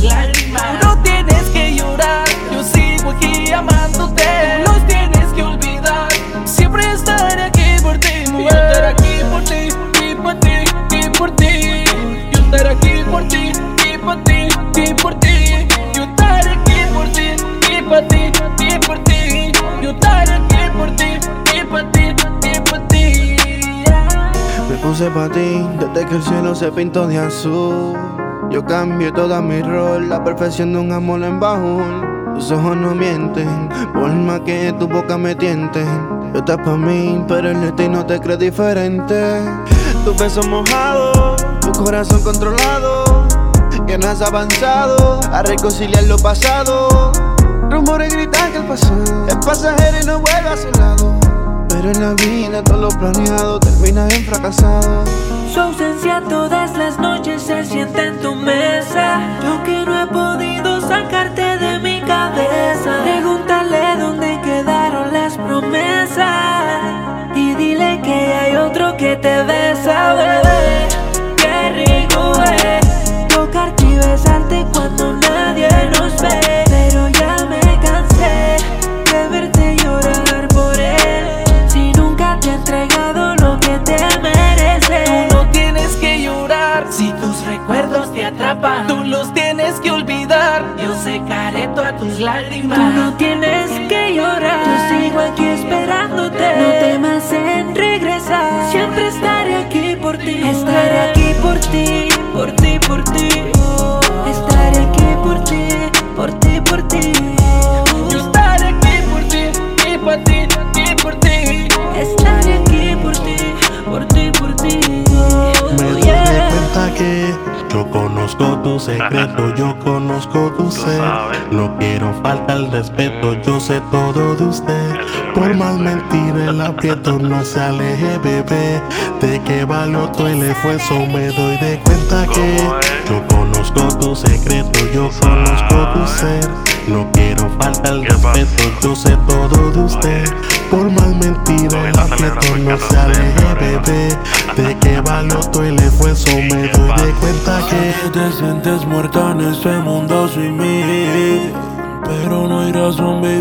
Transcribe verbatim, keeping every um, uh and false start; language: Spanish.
lágrimas. Tú no tienes que llorar, yo sigo aquí amándote. Tú los tienes que olvidar, siempre estaré aquí por ti, mujer. Yo estaré aquí por ti, y por ti, y por ti. Yo estaré aquí por ti, y por ti, y por ti. Yo estaré aquí por ti, y por ti, y por ti. Yo estaré aquí por ti, y por ti, y por ti. Me puse pa' ti desde que el cielo se pintó de azul. Yo cambié toda mi rol, la perfección de un amor en baúl. Tus ojos no mienten, por más que tu boca me tiente. Yo estás pa' mí, pero el destino te cree diferente. Tus besos mojados, tu corazón controlado, que no has avanzado a reconciliar lo pasado. Rumores gritan que el pasado es pasajero y no vuelve a su lado. Pero en la vida todo lo planeado termina en fracasado. Su ausencia todas las noches se siente en tu mesa. Yo que no he podido sacarte de mi cabeza. Pregúntale dónde quedaron las promesas y dile que hay otro que te besa, bebé. Qué rico es tocarte y besarte cuando nadie nos ve. Pero ya me cansé de verte llorar por él, si nunca te ha entregado lo que te mereces. Tú no tienes que llorar si tus recuerdos te atrapan. Tú los tienes que olvidar, yo secaré todas tus lágrimas. Tú no tienes que llorar, yo sigo aquí esperándote. No temas en regresar, siempre estaré aquí por ti. Estaré aquí por ti, por ti, por ti. Estaré aquí por ti, por ti, por ti. Yo estaré aquí por ti, y por ti, y por ti. Estaré aquí por ti, por ti, por ti. Me doy cuenta que yo conozco tu secreto, yo conozco tu ser. No quiero faltar el respeto, yo sé todo de usted. Por más mentir el aprieto no se aleje, bebé. De qué valió todo el esfuerzo, me doy de cuenta que yo conozco tu secreto, yo conozco tu ser. No quiero faltar el respeto, yo sé todo de usted. Por más mentir el aprieto no se aleje, bebé. De qué valió todo el esfuerzo, me doy de cuenta que te sientes muerta en este mundo sin mí, pero no hay razón, baby.